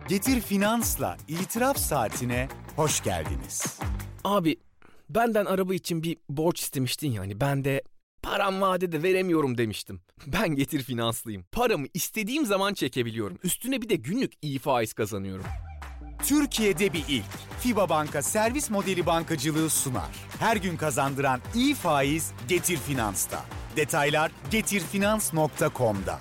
Getir Finans'la İtiraf Saatine hoş geldiniz. Abi benden araba için bir borç istemiştin yani ben de param vadede veremiyorum demiştim. Ben Getir Finanslıyım. Paramı istediğim zaman çekebiliyorum. Üstüne bir de günlük iyi faiz kazanıyorum. Türkiye'de bir ilk. FİBA Banka servis modeli bankacılığı sunar. Her gün kazandıran iyi faiz Getir Finans'ta. Detaylar getirfinans.com'da.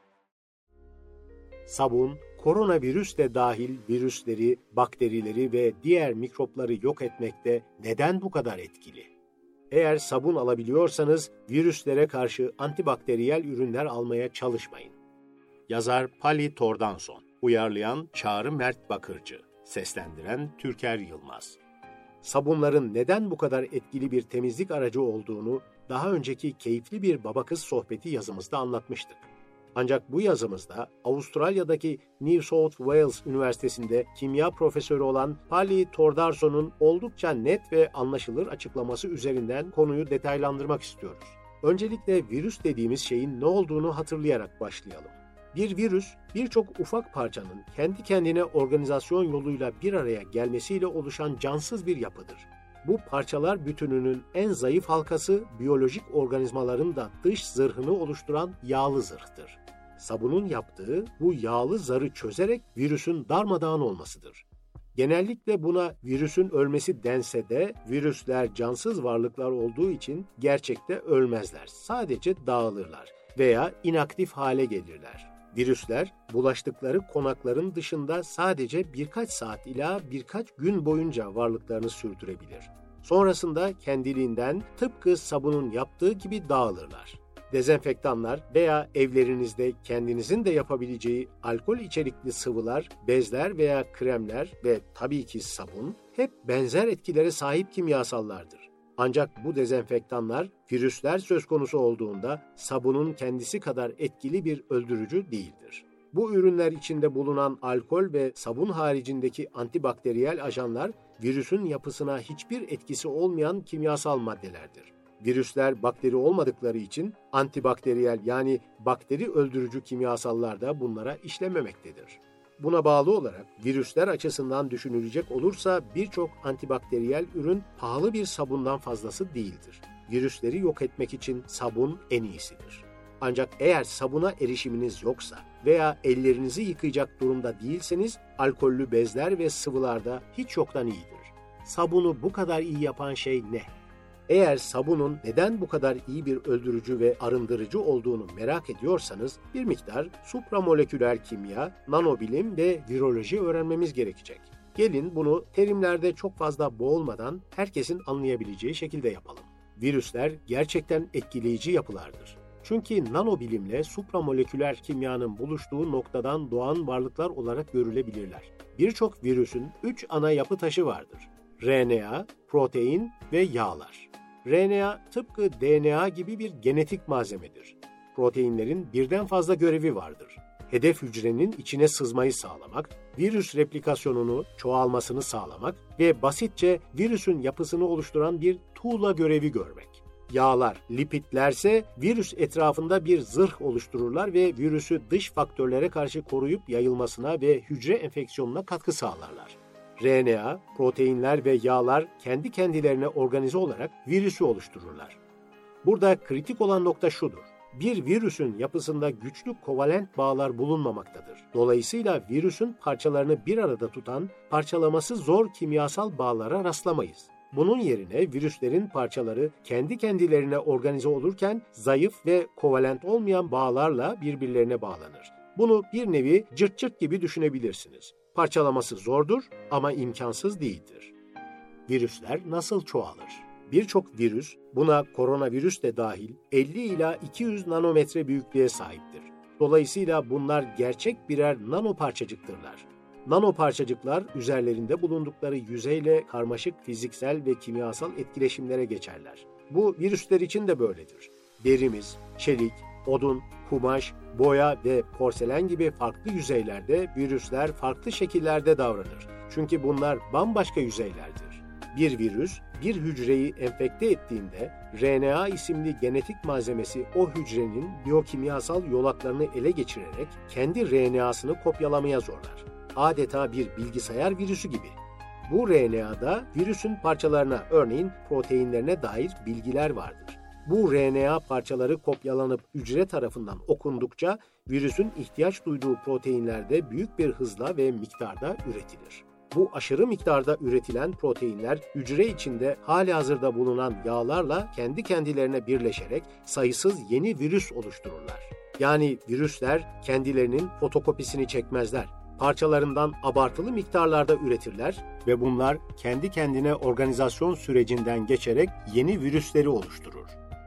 Sabun, koronavirüs de dahil virüsleri, bakterileri ve diğer mikropları yok etmekte neden bu kadar etkili? Eğer sabun alabiliyorsanız virüslere karşı antibakteriyel ürünler almaya çalışmayın. Yazar Pali Tordanson, uyarlayan Çağrı Mert Bakırcı, seslendiren Türker Yılmaz. Sabunların neden bu kadar etkili bir temizlik aracı olduğunu daha önceki keyifli bir baba kız sohbeti yazımızda anlatmıştık. Ancak bu yazımızda Avustralya'daki New South Wales Üniversitesi'nde kimya profesörü olan Pali Tordarson'un oldukça net ve anlaşılır açıklaması üzerinden konuyu detaylandırmak istiyoruz. Öncelikle virüs dediğimiz şeyin ne olduğunu hatırlayarak başlayalım. Bir virüs, birçok ufak parçanın kendi kendine organizasyon yoluyla bir araya gelmesiyle oluşan cansız bir yapıdır. Bu parçalar bütününün en zayıf halkası biyolojik organizmaların da dış zırhını oluşturan yağlı zırhtır. Sabunun yaptığı bu yağlı zarı çözerek virüsün darmadağın olmasıdır. Genellikle buna virüsün ölmesi dense de virüsler cansız varlıklar olduğu için gerçekte ölmezler. Sadece dağılırlar veya inaktif hale gelirler. Virüsler bulaştıkları konakların dışında sadece birkaç saat ila birkaç gün boyunca varlıklarını sürdürebilir. Sonrasında kendiliğinden tıpkı sabunun yaptığı gibi dağılırlar. Dezenfektanlar veya evlerinizde kendinizin de yapabileceği alkol içerikli sıvılar, bezler veya kremler ve tabii ki sabun hep benzer etkilere sahip kimyasallardır. Ancak bu dezenfektanlar virüsler söz konusu olduğunda sabunun kendisi kadar etkili bir öldürücü değildir. Bu ürünler içinde bulunan alkol ve sabun haricindeki antibakteriyel ajanlar virüsün yapısına hiçbir etkisi olmayan kimyasal maddelerdir. Virüsler bakteri olmadıkları için antibakteriyel yani bakteri öldürücü kimyasallar da bunlara işlememektedir. Buna bağlı olarak virüsler açısından düşünülecek olursa birçok antibakteriyel ürün pahalı bir sabundan fazlası değildir. Virüsleri yok etmek için sabun en iyisidir. Ancak eğer sabuna erişiminiz yoksa veya ellerinizi yıkayacak durumda değilseniz alkollü bezler ve sıvılarda hiç yoktan iyidir. Sabunu bu kadar iyi yapan şey ne? Eğer sabunun neden bu kadar iyi bir öldürücü ve arındırıcı olduğunu merak ediyorsanız bir miktar supramoleküler kimya, nanobilim ve viroloji öğrenmemiz gerekecek. Gelin bunu terimlerde çok fazla boğulmadan herkesin anlayabileceği şekilde yapalım. Virüsler gerçekten etkileyici yapılardır. Çünkü nanobilimle supramoleküler kimyanın buluştuğu noktadan doğan varlıklar olarak görülebilirler. Birçok virüsün 3 ana yapı taşı vardır: RNA, protein ve yağlar. RNA tıpkı DNA gibi bir genetik malzemedir. Proteinlerin birden fazla görevi vardır. Hedef hücrenin içine sızmayı sağlamak, virüs replikasyonunu, çoğalmasını sağlamak ve basitçe virüsün yapısını oluşturan bir tuğla görevi görmek. Yağlar, lipidlerse virüs etrafında bir zırh oluştururlar ve virüsü dış faktörlere karşı koruyup yayılmasına ve hücre enfeksiyonuna katkı sağlarlar. RNA, proteinler ve yağlar kendi kendilerine organize olarak virüsü oluştururlar. Burada kritik olan nokta şudur: bir virüsün yapısında güçlü kovalent bağlar bulunmamaktadır. Dolayısıyla virüsün parçalarını bir arada tutan, parçalaması zor kimyasal bağlara rastlamayız. Bunun yerine virüslerin parçaları kendi kendilerine organize olurken zayıf ve kovalent olmayan bağlarla birbirlerine bağlanır. Bunu bir nevi cırt cırt gibi düşünebilirsiniz. Parçalaması zordur ama imkansız değildir. Virüsler nasıl çoğalır? Birçok virüs, buna koronavirüs de dahil 50 ila 200 nanometre büyüklüğe sahiptir. Dolayısıyla bunlar gerçek birer nanoparçacıktırlar. Nanoparçacıklar üzerlerinde bulundukları yüzeyle karmaşık fiziksel ve kimyasal etkileşimlere geçerler. Bu virüsler için de böyledir. Derimiz, çelik, odun, kumaş, boya ve porselen gibi farklı yüzeylerde virüsler farklı şekillerde davranır. Çünkü bunlar bambaşka yüzeylerdir. Bir virüs, bir hücreyi enfekte ettiğinde RNA isimli genetik malzemesi o hücrenin biyokimyasal yolaklarını ele geçirerek kendi RNA'sını kopyalamaya zorlar. adeta bir bilgisayar virüsü gibi. Bu RNA'da virüsün parçalarına, örneğin proteinlerine dair bilgiler vardır. Bu RNA parçaları kopyalanıp hücre tarafından okundukça virüsün ihtiyaç duyduğu proteinler de büyük bir hızla ve miktarda üretilir. Bu aşırı miktarda üretilen proteinler hücre içinde halihazırda bulunan yağlarla kendi kendilerine birleşerek sayısız yeni virüs oluştururlar. Yani virüsler kendilerinin fotokopisini çekmezler. Parçalarından abartılı miktarlarda üretirler ve bunlar kendi kendine organizasyon sürecinden geçerek yeni virüsleri oluşturur.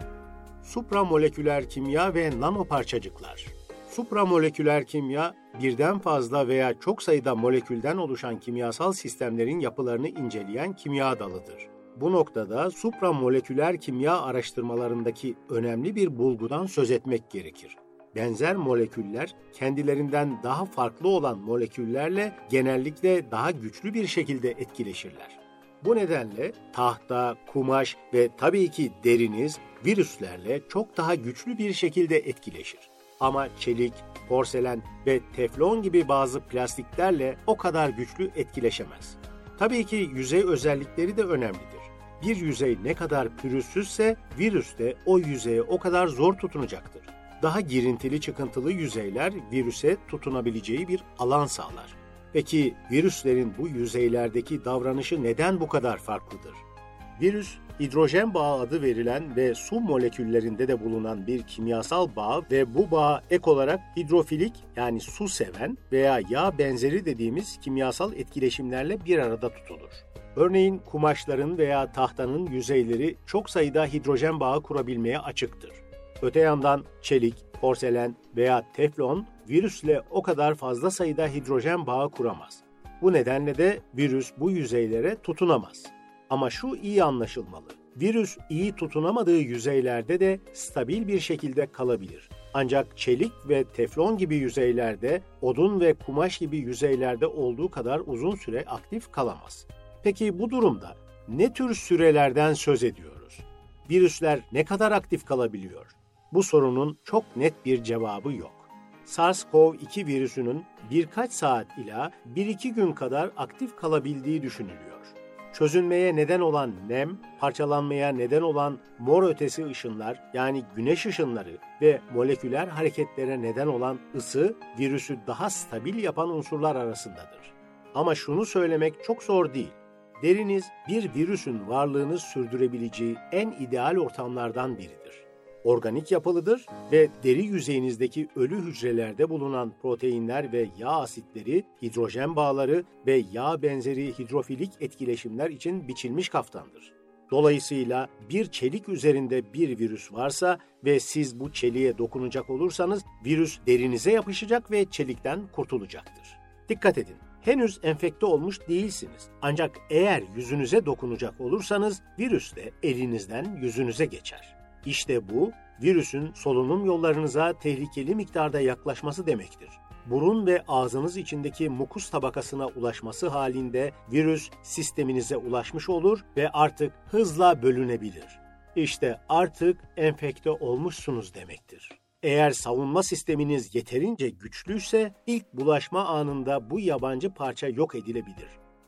Supramoleküler kimya ve nanoparçacıklar. Supramoleküler kimya, birden fazla veya çok sayıda molekülden oluşan kimyasal sistemlerin yapılarını inceleyen kimya dalıdır. Bu noktada supramoleküler kimya araştırmalarındaki önemli bir bulgudan söz etmek gerekir. Benzer moleküller, kendilerinden daha farklı olan moleküllerle genellikle daha güçlü bir şekilde etkileşirler. Bu nedenle tahta, kumaş ve tabii ki deriniz virüslerle çok daha güçlü bir şekilde etkileşir. Ama çelik, porselen ve teflon gibi bazı plastiklerle o kadar güçlü etkileşemez. Tabii ki yüzey özellikleri de önemlidir. Bir yüzey ne kadar pürüzsüzse virüs de o yüzeye o kadar zor tutunacaktır. Daha girintili çıkıntılı yüzeyler virüse tutunabileceği bir alan sağlar. Peki virüslerin bu yüzeylerdeki davranışı neden bu kadar farklıdır? Virüs, hidrojen bağı adı verilen ve su moleküllerinde de bulunan bir kimyasal bağ ve bu bağ ek olarak hidrofilik yani su seven veya yağ benzeri dediğimiz kimyasal etkileşimlerle bir arada tutulur. Örneğin kumaşların veya tahtanın yüzeyleri çok sayıda hidrojen bağı kurabilmeye açıktır. Öte yandan çelik, porselen veya teflon virüsle o kadar fazla sayıda hidrojen bağı kuramaz. Bu nedenle de virüs bu yüzeylere tutunamaz. Ama şu iyi anlaşılmalı. Virüs iyi tutunamadığı yüzeylerde de stabil bir şekilde kalabilir. Ancak çelik ve teflon gibi yüzeylerde, odun ve kumaş gibi yüzeylerde olduğu kadar uzun süre aktif kalamaz. Peki bu durumda ne tür sürelerden söz ediyoruz? Virüsler ne kadar aktif kalabiliyor? Bu sorunun çok net bir cevabı yok. SARS-CoV-2 virüsünün birkaç saat ila 1-2 gün kadar aktif kalabildiği düşünülüyor. Çözünmeye neden olan nem, parçalanmaya neden olan mor ötesi ışınlar yani güneş ışınları ve moleküler hareketlere neden olan ısı virüsü daha stabil yapan unsurlar arasındadır. Ama şunu söylemek çok zor değil. Deriniz bir virüsün varlığını sürdürebileceği en ideal ortamlardan biridir. Organik yapılıdır ve deri yüzeyinizdeki ölü hücrelerde bulunan proteinler ve yağ asitleri, hidrojen bağları ve yağ benzeri hidrofilik etkileşimler için biçilmiş kaftandır. Dolayısıyla bir çelik üzerinde bir virüs varsa ve siz bu çeliğe dokunacak olursanız virüs derinize yapışacak ve çelikten kurtulacaktır. Dikkat edin. Henüz enfekte olmuş değilsiniz. Ancak eğer yüzünüze dokunacak olursanız virüs de elinizden yüzünüze geçer. İşte bu, virüsün solunum yollarınıza tehlikeli miktarda yaklaşması demektir. Burun ve ağzınız içindeki mukus tabakasına ulaşması halinde virüs sisteminize ulaşmış olur ve artık hızla bölünebilir. İşte artık enfekte olmuşsunuz demektir. Eğer savunma sisteminiz yeterince güçlüyse ilk bulaşma anında bu yabancı parça yok edilebilir.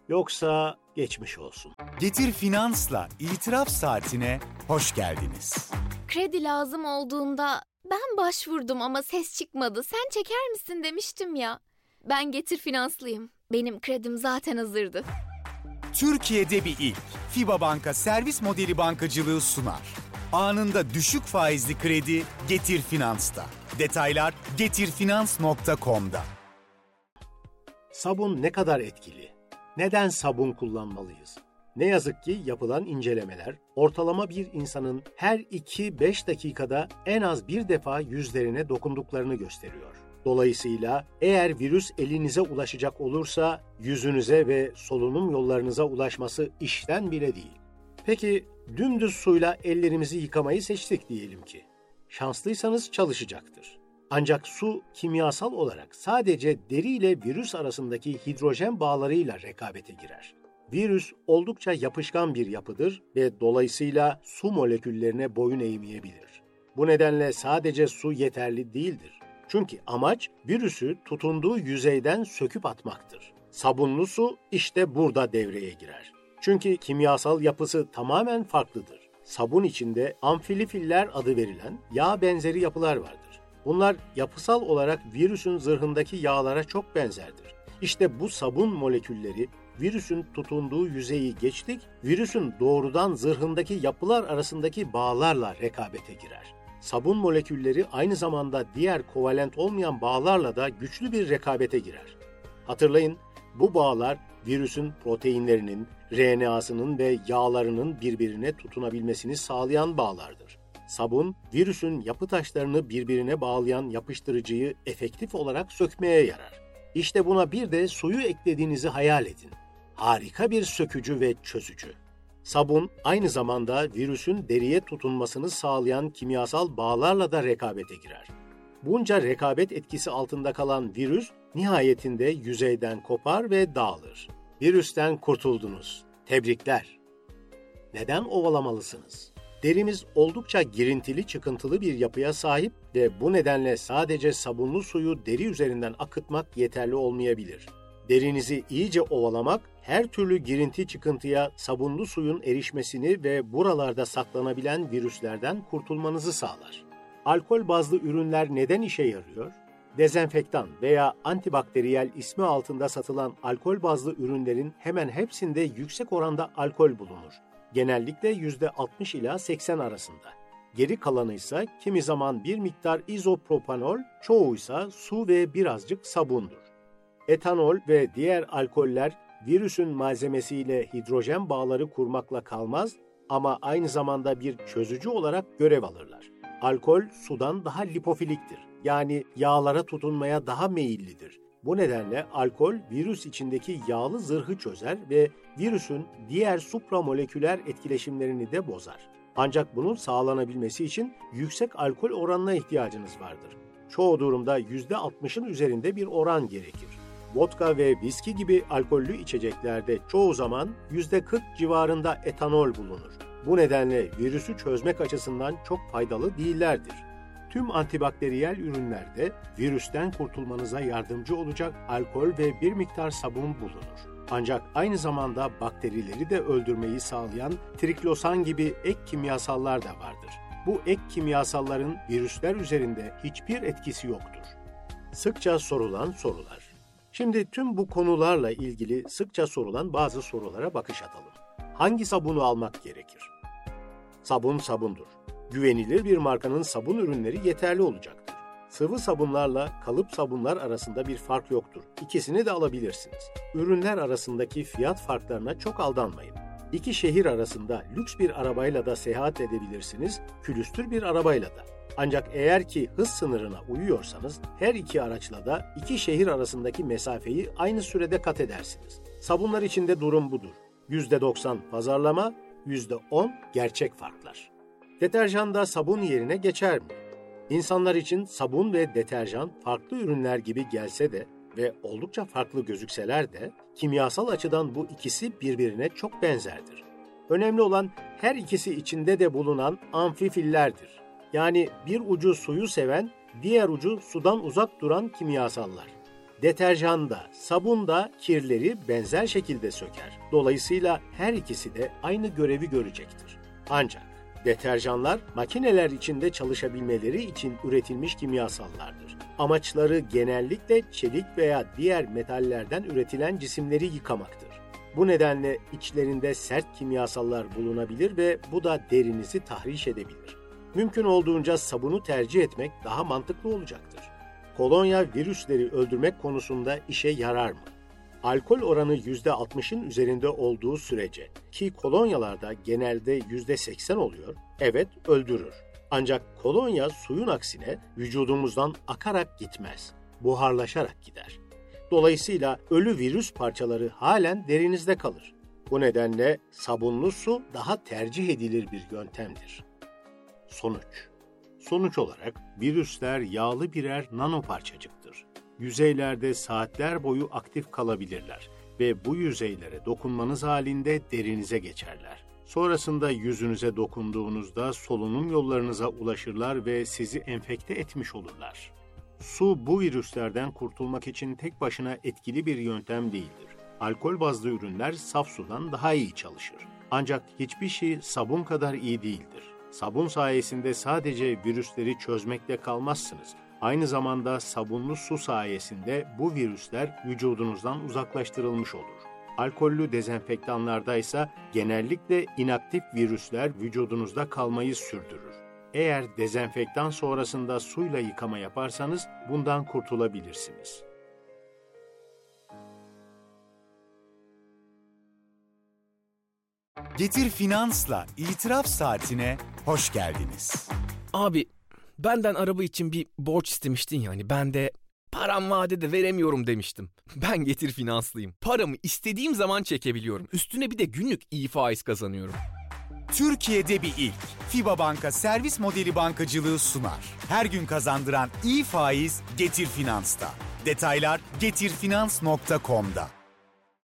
Yoksa geçmiş olsun. Getir Finans'la İtiraf Saatine hoş geldiniz. Kredi lazım olduğunda ben başvurdum ama ses çıkmadı. Sen çeker misin demiştim ya. Ben Getir Finanslıyım. Benim kredim zaten hazırdı. Türkiye'de bir ilk. FIBA Banka servis modeli bankacılığı sunar. Anında düşük faizli kredi Getir Finans'ta. Detaylar getirfinans.com'da. Sabun ne kadar etkili? Neden sabun kullanmalıyız? Ne yazık ki yapılan incelemeler, ortalama bir insanın her 2-5 dakikada en az bir defa yüzlerine dokunduklarını gösteriyor. Dolayısıyla eğer virüs elinize ulaşacak olursa yüzünüze ve solunum yollarınıza ulaşması işten bile değil. Peki dümdüz suyla ellerimizi yıkamayı seçtik diyelim ki. Şanslıysanız çalışacaktır. Ancak su kimyasal olarak sadece deri ile virüs arasındaki hidrojen bağlarıyla rekabete girer. Virüs oldukça yapışkan bir yapıdır ve dolayısıyla su moleküllerine boyun eğmeyebilir. Bu nedenle sadece su yeterli değildir. Çünkü amaç virüsü tutunduğu yüzeyden söküp atmaktır. Sabunlu su işte burada devreye girer. Çünkü kimyasal yapısı tamamen farklıdır. Sabun içinde amfilifiller adı verilen yağ benzeri yapılar vardır. Bunlar yapısal olarak virüsün zırhındaki yağlara çok benzerdir. İşte bu sabun molekülleri virüsün tutunduğu yüzeyi geçtik, virüsün doğrudan zırhındaki yapılar arasındaki bağlarla rekabete girer. Sabun molekülleri aynı zamanda diğer kovalent olmayan bağlarla da güçlü bir rekabete girer. Hatırlayın, bu bağlar virüsün proteinlerinin, RNA'sının ve yağlarının birbirine tutunabilmesini sağlayan bağlardır. Sabun, virüsün yapı taşlarını birbirine bağlayan yapıştırıcıyı efektif olarak sökmeye yarar. İşte buna bir de suyu eklediğinizi hayal edin. Harika bir sökücü ve çözücü. Sabun aynı zamanda virüsün deriye tutunmasını sağlayan kimyasal bağlarla da rekabete girer. Bunca rekabet etkisi altında kalan virüs nihayetinde yüzeyden kopar ve dağılır. Virüsten kurtuldunuz. Tebrikler. Neden ovalamalısınız? Derimiz oldukça girintili çıkıntılı bir yapıya sahip ve bu nedenle sadece sabunlu suyu deri üzerinden akıtmak yeterli olmayabilir. Derinizi iyice ovalamak, her türlü girinti çıkıntıya sabunlu suyun erişmesini ve buralarda saklanabilen virüslerden kurtulmanızı sağlar. Alkol bazlı ürünler neden işe yarıyor? Dezenfektan veya antibakteriyel ismi altında satılan alkol bazlı ürünlerin hemen hepsinde yüksek oranda alkol bulunur. Genellikle %60 ila 80 arasında. Geri kalanı ise kimi zaman bir miktar izopropanol, çoğu ise su ve birazcık sabundur. Etanol ve diğer alkoller virüsün malzemesiyle hidrojen bağları kurmakla kalmaz ama aynı zamanda bir çözücü olarak görev alırlar. Alkol sudan daha lipofiliktir. Yani yağlara tutunmaya daha meyillidir. Bu nedenle alkol virüs içindeki yağlı zırhı çözer ve virüsün diğer supramoleküler etkileşimlerini de bozar. Ancak bunun sağlanabilmesi için yüksek alkol oranına ihtiyacınız vardır. Çoğu durumda %60'ın üzerinde bir oran gerekir. Vodka ve viski gibi alkollü içeceklerde çoğu zaman %40 civarında etanol bulunur. Bu nedenle virüsü çözmek açısından çok faydalı değillerdir. Tüm antibakteriyel ürünlerde virüsten kurtulmanıza yardımcı olacak alkol ve bir miktar sabun bulunur. Ancak aynı zamanda bakterileri de öldürmeyi sağlayan triklosan gibi ek kimyasallar da vardır. Bu ek kimyasalların virüsler üzerinde hiçbir etkisi yoktur. Sıkça sorulan sorular. Şimdi tüm bu konularla ilgili sıkça sorulan bazı sorulara bakış atalım. Hangi sabunu almak gerekir? Sabun sabundur. Güvenilir bir markanın sabun ürünleri yeterli olacaktır. Sıvı sabunlarla kalıp sabunlar arasında bir fark yoktur. İkisini de alabilirsiniz. Ürünler arasındaki fiyat farklarına çok aldanmayın. İki şehir arasında lüks bir arabayla da seyahat edebilirsiniz, külüstür bir arabayla da. Ancak eğer ki hız sınırına uyuyorsanız her iki araçla da iki şehir arasındaki mesafeyi aynı sürede kat edersiniz. Sabunlar için de durum budur. %90 pazarlama, %10 gerçek farklar. Deterjanda sabun yerine geçer mi? İnsanlar için sabun ve deterjan farklı ürünler gibi gelse de ve oldukça farklı gözükseler de kimyasal açıdan bu ikisi birbirine çok benzerdir. Önemli olan her ikisi içinde de bulunan amfifillerdir. Yani bir ucu suyu seven, diğer ucu sudan uzak duran kimyasallar. Deterjanda, sabunda kirleri benzer şekilde söker. Dolayısıyla her ikisi de aynı görevi görecektir. Ancak deterjanlar makineler içinde çalışabilmeleri için üretilmiş kimyasallardır. Amaçları genellikle çelik veya diğer metallerden üretilen cisimleri yıkamaktır. Bu nedenle içlerinde sert kimyasallar bulunabilir ve bu da derinizi tahriş edebilir. Mümkün olduğunca sabunu tercih etmek daha mantıklı olacaktır. Kolonya virüsleri öldürmek konusunda işe yarar mı? Alkol oranı %60'ın üzerinde olduğu sürece ki kolonyalarda genelde %80 oluyor, evet öldürür. Ancak kolonya suyun aksine vücudumuzdan akarak gitmez, buharlaşarak gider. Dolayısıyla ölü virüs parçaları halen derinizde kalır. Bu nedenle sabunlu su daha tercih edilir bir yöntemdir. Sonuç olarak virüsler yağlı birer nano parçacıktır. Yüzeylerde saatler boyu aktif kalabilirler ve bu yüzeylere dokunmanız halinde derinize geçerler. Sonrasında yüzünüze dokunduğunuzda solunum yollarınıza ulaşırlar ve sizi enfekte etmiş olurlar. Su bu virüslerden kurtulmak için tek başına etkili bir yöntem değildir. Alkol bazlı ürünler saf sudan daha iyi çalışır. Ancak hiçbir şey sabun kadar iyi değildir. Sabun sayesinde sadece virüsleri çözmekle kalmazsınız. Aynı zamanda sabunlu su sayesinde bu virüsler vücudunuzdan uzaklaştırılmış olur. Alkollü dezenfektanlarda ise genellikle inaktif virüsler vücudunuzda kalmayı sürdürür. Eğer dezenfektan sonrasında suyla yıkama yaparsanız bundan kurtulabilirsiniz. Getir Finans'la İtiraf Saatine hoş geldiniz. Abi benden araba için bir borç istemiştin yani ben de param vadede veremiyorum demiştim. Ben Getir Finanslıyım. Paramı istediğim zaman çekebiliyorum. Üstüne bir de günlük iyi faiz kazanıyorum. Türkiye'de bir ilk. FIBA Banka servis modeli bankacılığı sunar. Her gün kazandıran iyi faiz Getir Finans'ta. Detaylar getirfinans.com'da.